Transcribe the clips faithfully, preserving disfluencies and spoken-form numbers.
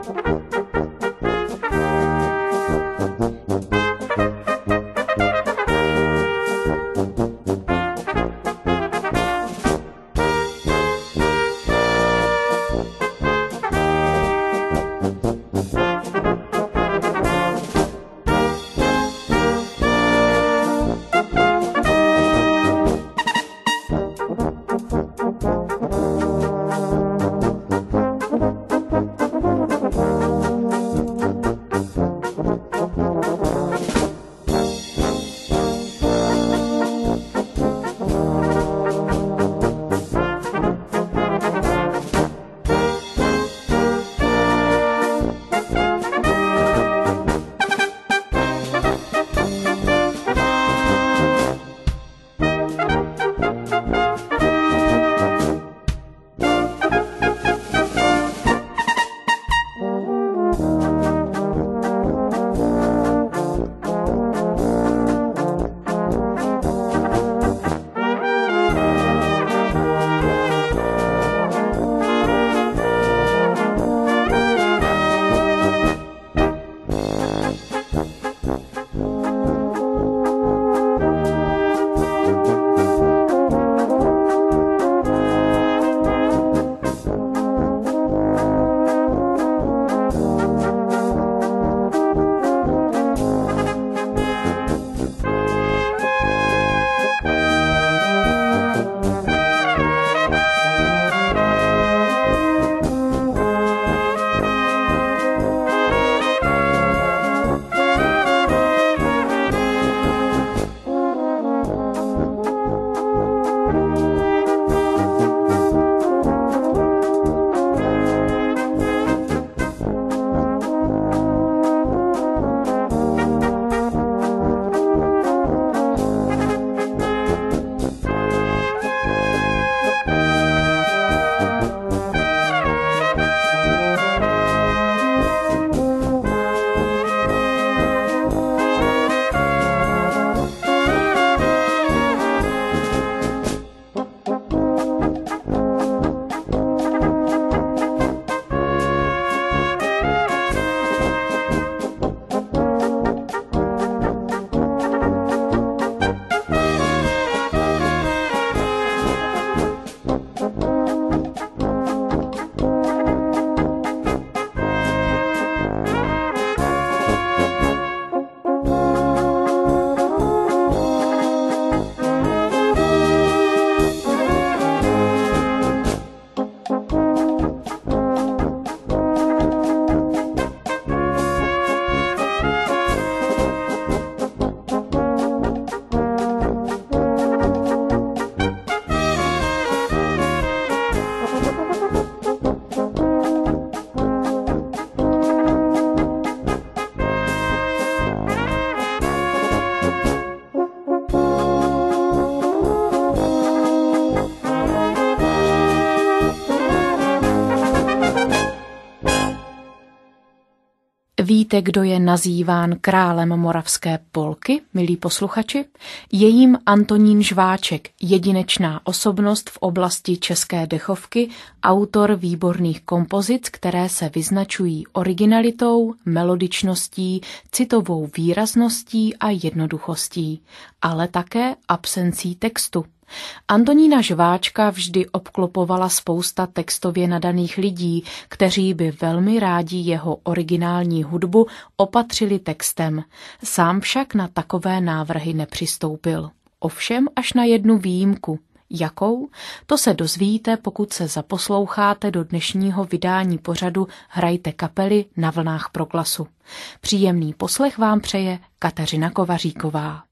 Víte, kdo je nazýván králem moravské polky, milí posluchači? Je jím Antonín Žváček, jedinečná osobnost v oblasti české dechovky, autor výborných kompozic, které se vyznačují originalitou, melodičností, citovou výrazností a jednoduchostí, ale také absencí textu. Antonína Žváčka vždy obklopovala spousta textově nadaných lidí, kteří by velmi rádi jeho originální hudbu opatřili textem. Sám však na takové návrhy nepřistoupil. Ovšem až na jednu výjimku. Jakou? To se dozvíte, pokud se zaposloucháte do dnešního vydání pořadu Hrajte kapely na vlnách Proglasu. Příjemný poslech vám přeje Kateřina Kovaříková.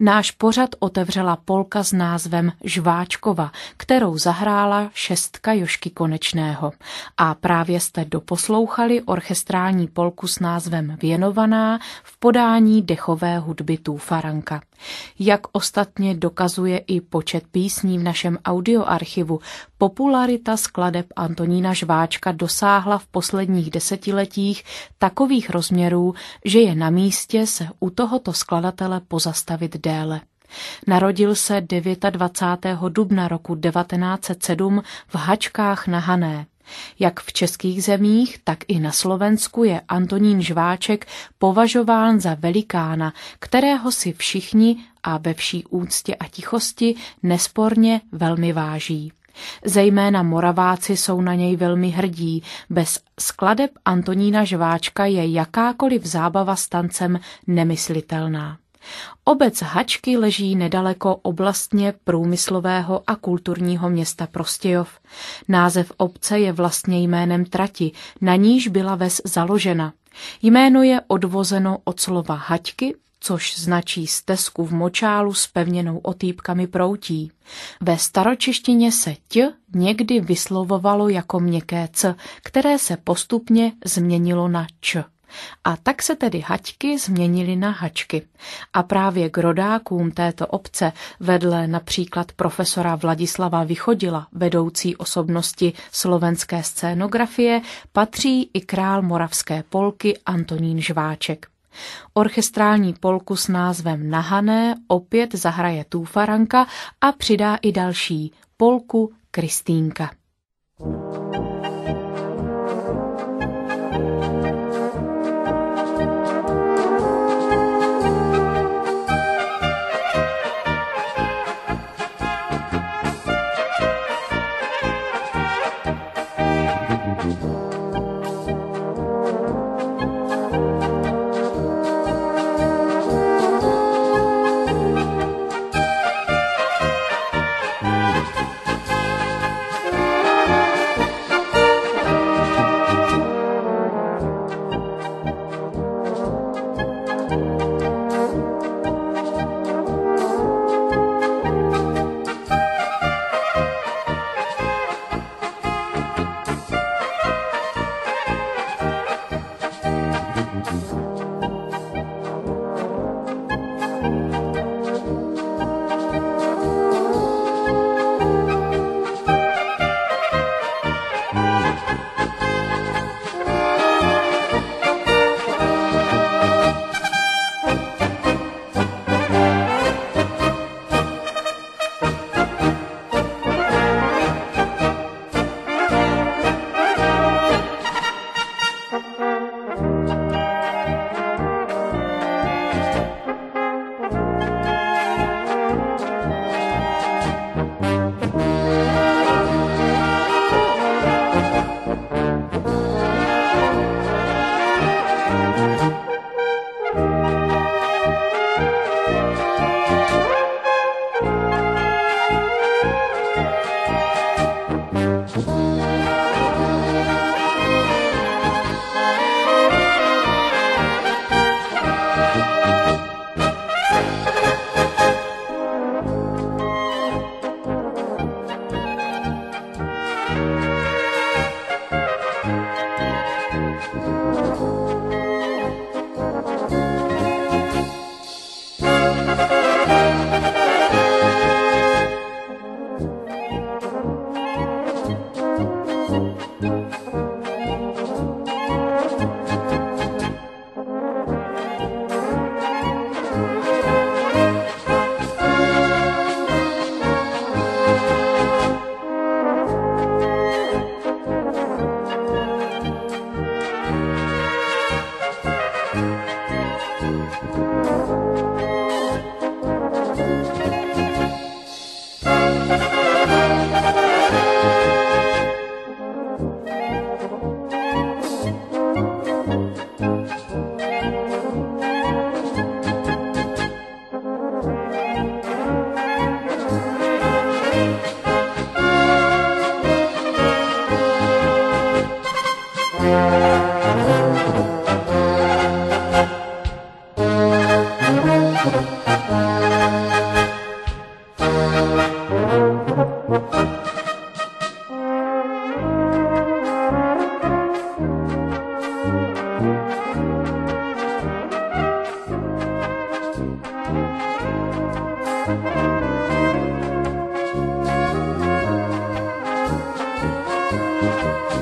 Náš pořad otevřela polka s názvem Žváčkova, kterou zahrála šestka Jožky Konečného. A právě jste doposlouchali orchestrální polku s názvem Věnovaná v podání dechové hudby Tůfaranka. Jak ostatně dokazuje i počet písní v našem audioarchivu, popularita skladeb Antonína Žváčka dosáhla v posledních desetiletích takových rozměrů, že je na místě se u tohoto skladatele pozastavit déle. Narodil se dvacátého devátého dubna roku devatenáct set sedm v Hačkách na Hané. Jak v českých zemích, tak i na Slovensku je Antonín Žváček považován za velikána, kterého si všichni a ve vší úctě a tichosti nesporně velmi váží. Zejména Moraváci jsou na něj velmi hrdí. Bez skladeb Antonína Žváčka je jakákoliv zábava s tancem nemyslitelná. Obec Hačky leží nedaleko oblastně průmyslového a kulturního města Prostějov. Název obce je vlastně jménem trati, na níž byla ves založena. Jméno je odvozeno od slova haťky, což značí stezku v močálu s pevněnou otýpkami proutí. Ve staročeštině se t někdy vyslovovalo jako měkké c, které se postupně změnilo na č. A tak se tedy haťky změnily na hačky. A právě k rodákům této obce vedle například profesora Vladislava Vychodila, vedoucí osobnosti slovenské scénografie, patří i král moravské polky Antonín Žváček. Orchestrální polku s názvem Na Hané opět zahraje Tůfaranka a přidá i další, polku Kristýnka.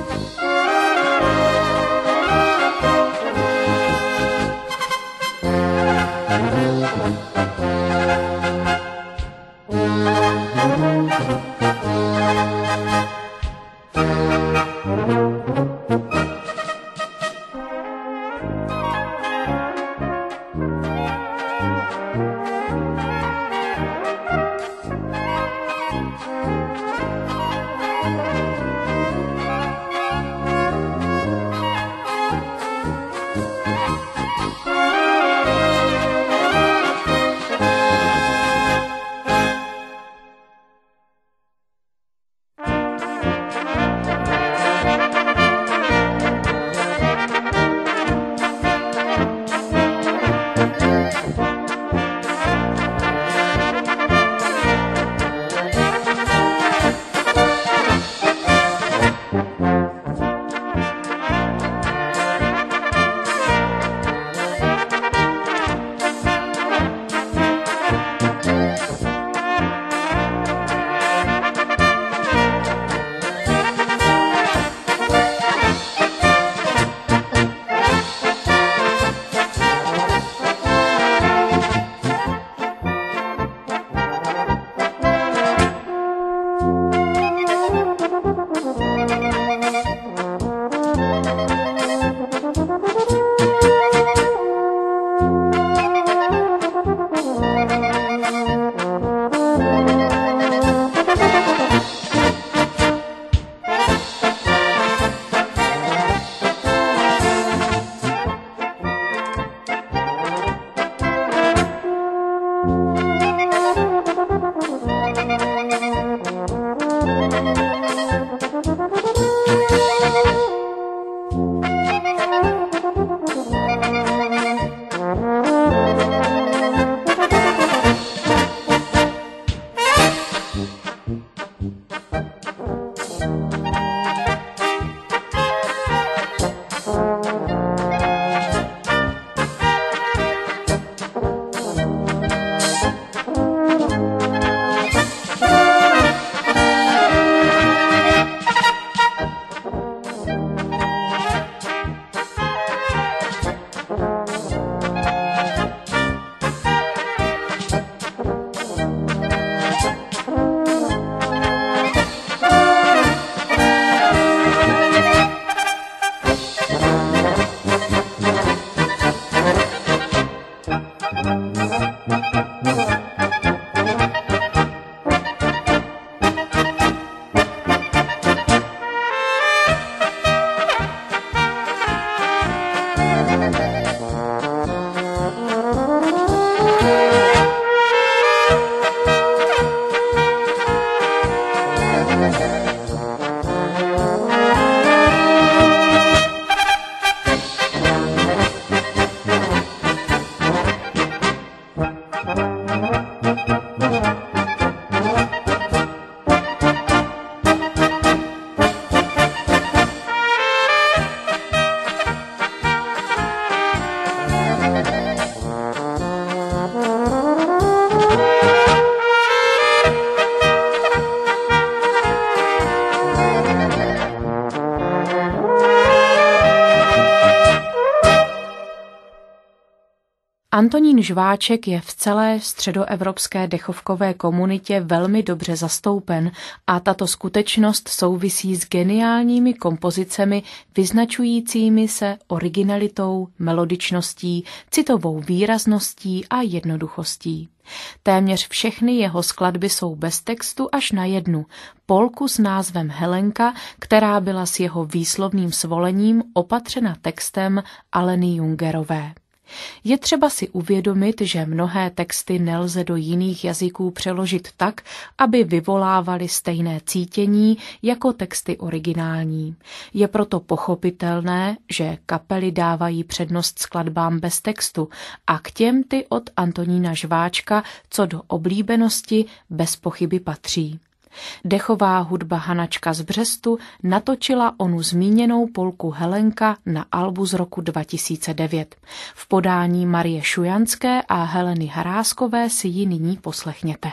Antonín Žváček je v celé středoevropské dechovkové komunitě velmi dobře zastoupen a tato skutečnost souvisí s geniálními kompozicemi vyznačujícími se originalitou, melodičností, citovou výrazností a jednoduchostí. Téměř všechny jeho skladby jsou bez textu až na jednu, polku s názvem Helenka, která byla s jeho výslovným svolením opatřena textem Aleny Jungerové. Je třeba si uvědomit, že mnohé texty nelze do jiných jazyků přeložit tak, aby vyvolávaly stejné cítění jako texty originální. Je proto pochopitelné, že kapely dávají přednost skladbám bez textu a k těm ty od Antonína Žváčka co do oblíbenosti bez pochyby patří. Dechová hudba Hanačka z Břestu natočila onu zmíněnou polku Helenka na albu z roku dva tisíce devět. V podání Marie Šujanské a Heleny Haráskové si ji nyní poslechněte.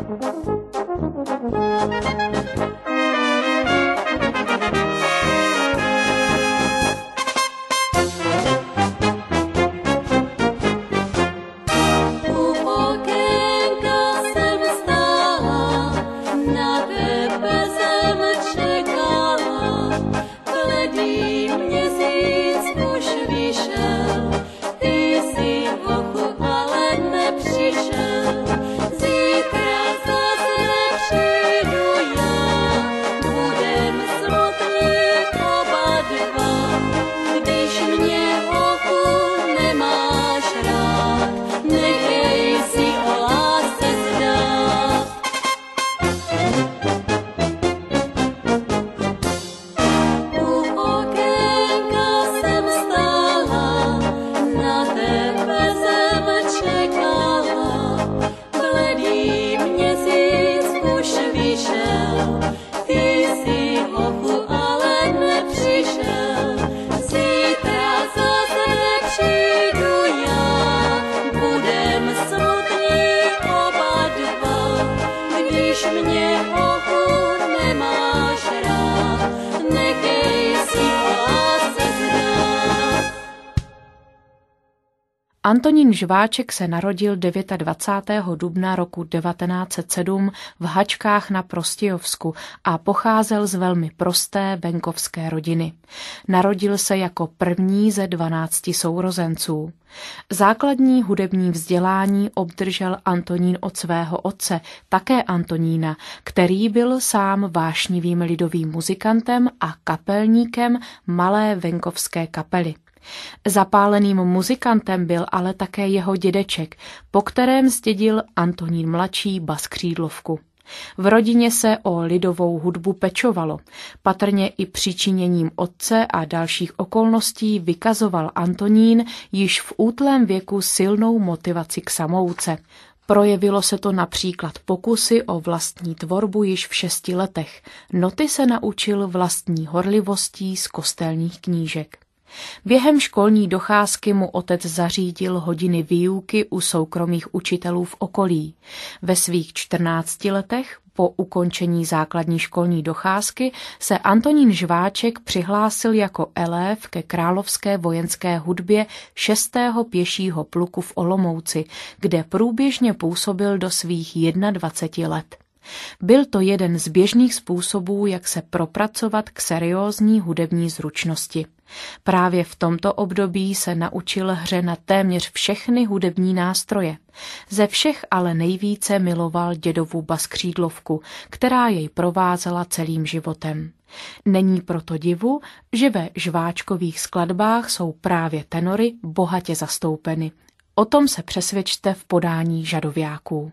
Antonín Žváček se narodil dvacátého devátého dubna roku devatenáct set sedm v Hačkách na Prostějovsku a pocházel z velmi prosté venkovské rodiny. Narodil se jako první ze dvanácti sourozenců. Základní hudební vzdělání obdržel Antonín od svého otce, také Antonína, který byl sám vášnivým lidovým muzikantem a kapelníkem malé venkovské kapely. Zapáleným muzikantem byl ale také jeho dědeček, po kterém zdědil Antonín mladší baskřídlovku. V rodině se o lidovou hudbu pečovalo. Patrně i přičiněním otce a dalších okolností vykazoval Antonín již v útlém věku silnou motivaci k samouce. Projevilo se to například pokusy o vlastní tvorbu již v šesti letech. Noty se naučil vlastní horlivostí z kostelních knížek. Během školní docházky mu otec zařídil hodiny výuky u soukromých učitelů v okolí. Ve svých čtrnácti letech po ukončení základní školní docházky se Antonín Žváček přihlásil jako elév ke královské vojenské hudbě šestého pěšího pluku v Olomouci, kde průběžně působil do svých jednadvaceti let. Byl to jeden z běžných způsobů, jak se propracovat k seriózní hudební zručnosti. Právě v tomto období se naučil hře na téměř všechny hudební nástroje. Ze všech ale nejvíce miloval dědovu baskřídlovku, která jej provázela celým životem. Není proto divu, že ve Žváčkových skladbách jsou právě tenory bohatě zastoupeny. O tom se přesvědčte v podání Žadoviáků.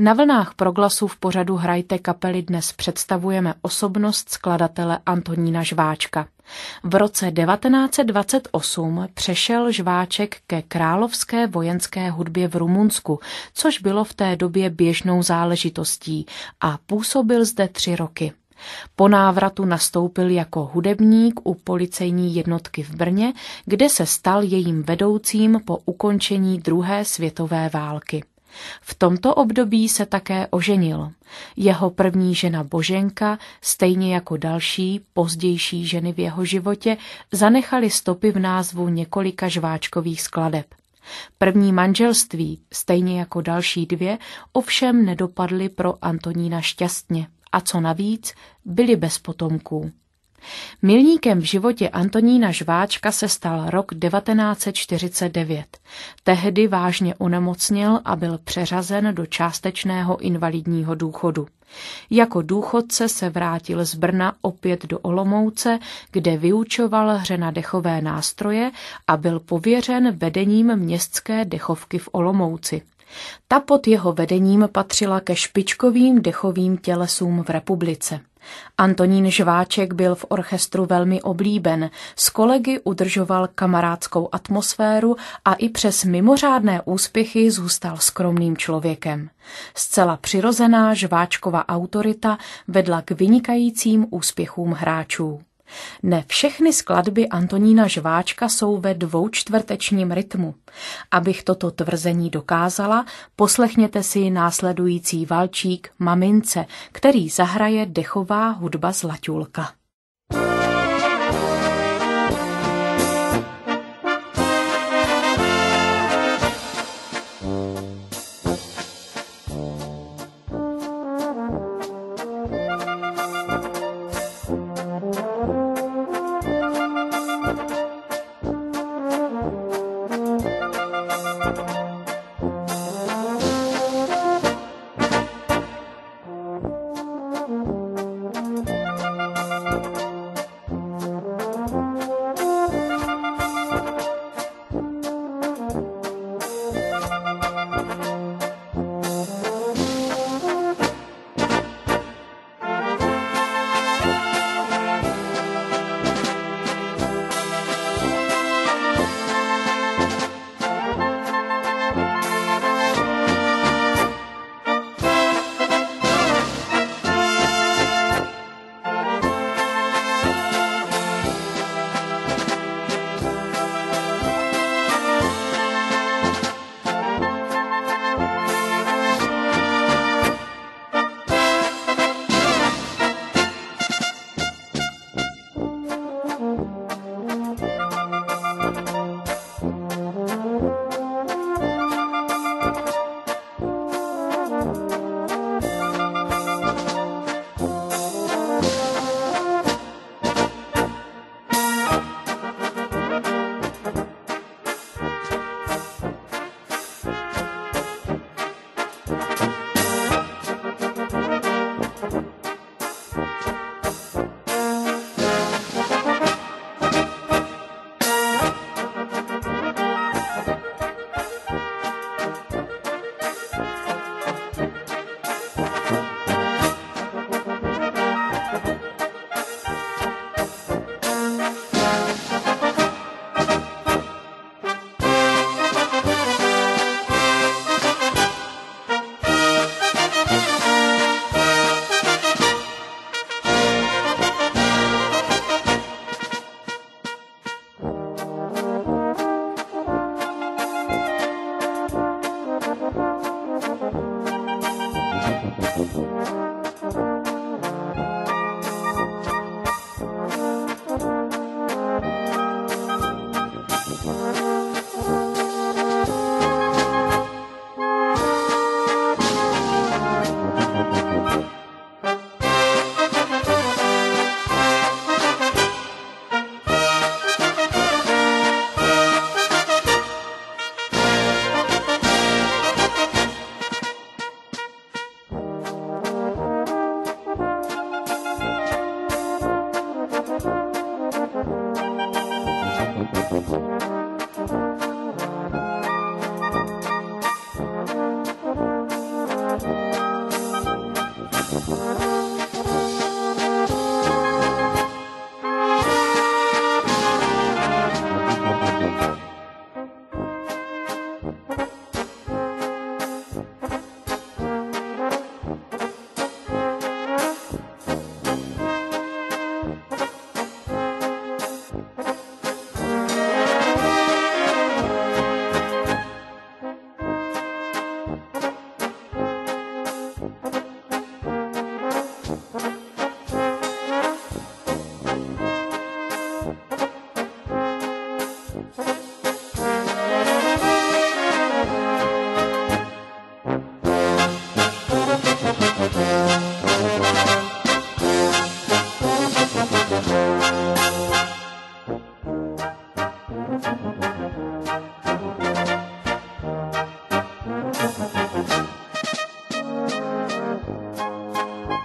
Na vlnách Proglasu v pořadu Hrajte kapely dnes představujeme osobnost skladatele Antonína Žváčka. V roce devatenáct set dvacet osm přešel Žváček ke královské vojenské hudbě v Rumunsku, což bylo v té době běžnou záležitostí, a působil zde tři roky. Po návratu nastoupil jako hudebník u policejní jednotky v Brně, kde se stal jejím vedoucím po ukončení druhé světové války. V tomto období se také oženil. Jeho první žena Boženka, stejně jako další pozdější ženy v jeho životě, zanechaly stopy v názvu několika Žváčkových skladeb. První manželství, stejně jako další dvě, ovšem nedopadly pro Antonína šťastně a co navíc, byli bez potomků. Milníkem v životě Antonína Žváčka se stal rok devatenáct set čtyřicet devět. Tehdy vážně onemocněl a byl přeřazen do částečného invalidního důchodu. Jako důchodce se vrátil z Brna opět do Olomouce, kde vyučoval hře na dechové nástroje a byl pověřen vedením městské dechovky v Olomouci. Ta pod jeho vedením patřila ke špičkovým dechovým tělesům v republice. Antonín Žváček byl v orchestru velmi oblíben, s kolegy udržoval kamarádskou atmosféru a i přes mimořádné úspěchy zůstal skromným člověkem. Zcela přirozená Žváčkova autorita vedla k vynikajícím úspěchům hráčů. Ne všechny skladby Antonína Žváčka jsou ve dvoučtvrtečním rytmu. Abych toto tvrzení dokázala, poslechněte si následující valčík Mamince, který zahraje dechová hudba Zlaťulka.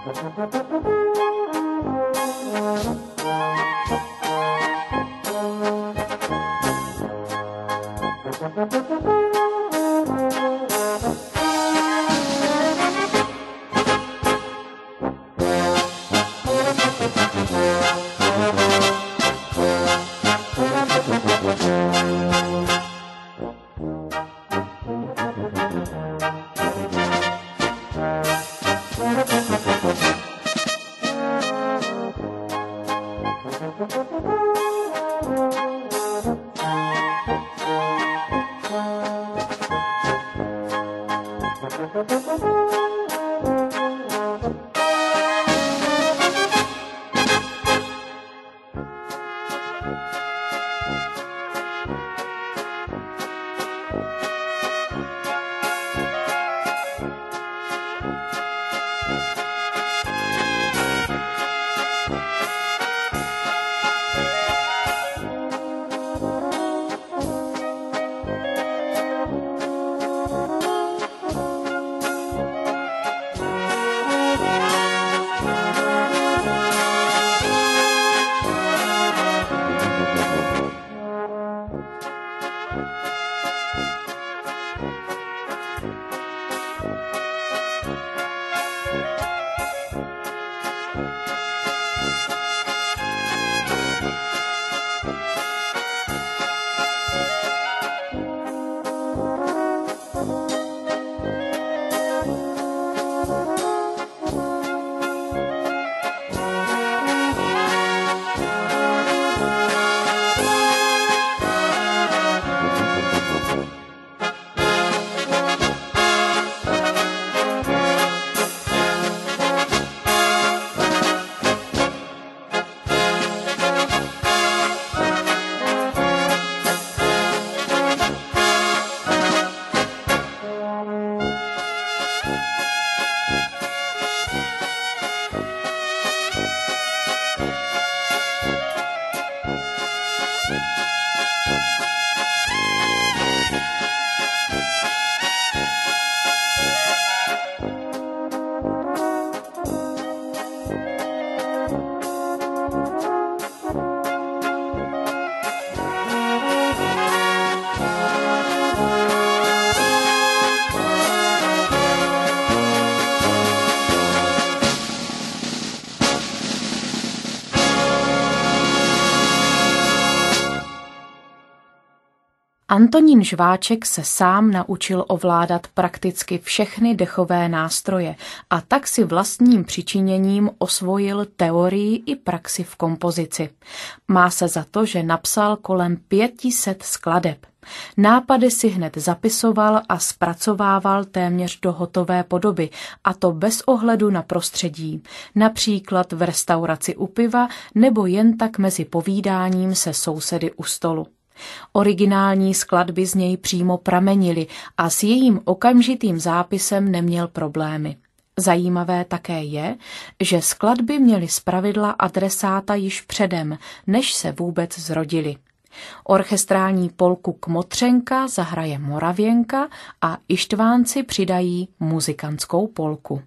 Antonín Žváček se sám naučil ovládat prakticky všechny dechové nástroje a tak si vlastním přičiněním osvojil teorii i praxi v kompozici. Má se za to, že napsal kolem pěti set skladeb. Nápady si hned zapisoval a zpracovával téměř do hotové podoby, a to bez ohledu na prostředí, například v restauraci u piva nebo jen tak mezi povídáním se sousedy u stolu. Originální skladby z něj přímo pramenily a s jejím okamžitým zápisem neměl problémy. Zajímavé také je, že skladby měly zpravidla adresáta již předem, než se vůbec zrodily. Orchestrální polku Kmotřenka zahraje Moravěnka a Ištvánci přidají muzikantskou polku.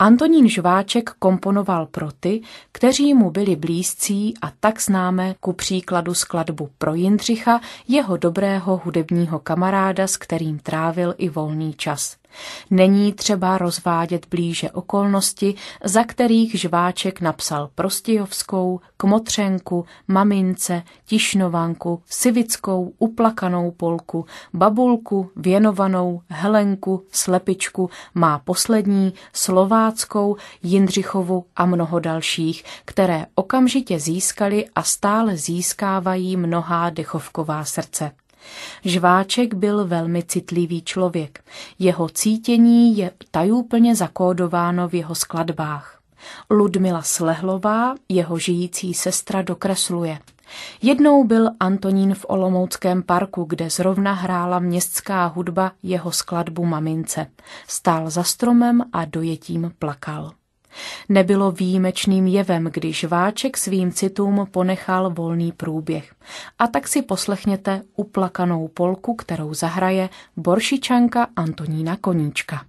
Antonín Žváček komponoval pro ty, kteří mu byli blízcí, a tak známe ku příkladu skladbu pro Jindřicha, jeho dobrého hudebního kamaráda, s kterým trávil i volný čas. Není třeba rozvádět blíže okolnosti, za kterých Žváček napsal Prostějovskou, Kmotřenku, Mamince, Tišnovanku, Sivickou, Uplakanou polku, Babulku, Věnovanou, Helenku, Slepičku, Má poslední, Slováckou, Jindřichovu a mnoho dalších, které okamžitě získali a stále získávají mnohá dechovková srdce. Žváček byl velmi citlivý člověk. Jeho cítění je tajúplně zakódováno v jeho skladbách. Ludmila Slehlová, jeho žijící sestra, dokresluje. Jednou byl Antonín v Olomouckém parku, kde zrovna hrála městská hudba jeho skladbu Mamince. Stál za stromem a dojetím plakal. Nebylo výjimečným jevem, když Žváček svým citům ponechal volný průběh. A tak si poslechněte Uplakanou polku, kterou zahraje Boršičanka Antonína Koníčka.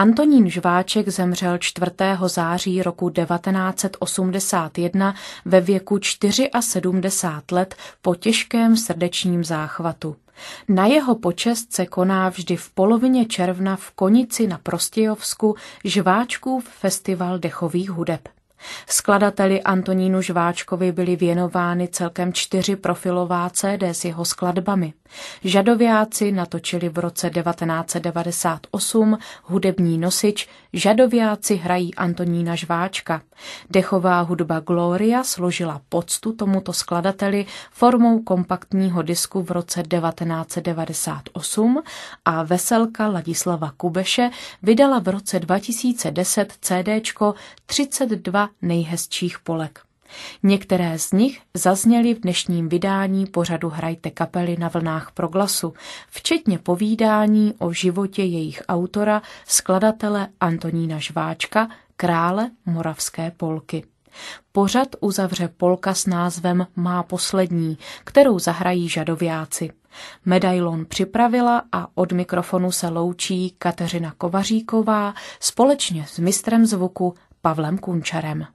Antonín Žváček zemřel čtvrtého září roku devatenáct set osmdesát jedna ve věku sedmdesáti čtyř let po těžkém srdečním záchvatu. Na jeho počest se koná vždy v polovině června v Konici na Prostějovsku Žváčkův festival dechových hudeb. Skladateli Antonínu Žváčkovi byly věnovány celkem čtyři profilová cé dé s jeho skladbami. Žadoviáci natočili v roce devatenáct set devadesát osm hudební nosič Žadoviáci hrají Antonína Žváčka. Dechová hudba Gloria složila poctu tomuto skladateli formou kompaktního disku v roce devatenáct set devadesát osm a Veselka Ladislava Kubeše vydala v roce dva tisíce deset cédéčko třicet dva nejhezčích polek. Některé z nich zazněly v dnešním vydání pořadu Hrajte kapely na vlnách Proglasu, včetně povídání o životě jejich autora, skladatele Antonína Žváčka, krále moravské polky. Pořad uzavře polka s názvem Má poslední, kterou zahrají Žadoviáci. Medailon připravila a od mikrofonu se loučí Kateřina Kovaříková společně s mistrem zvuku Pavlem Kunčarem.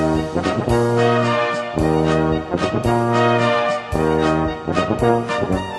Thank you.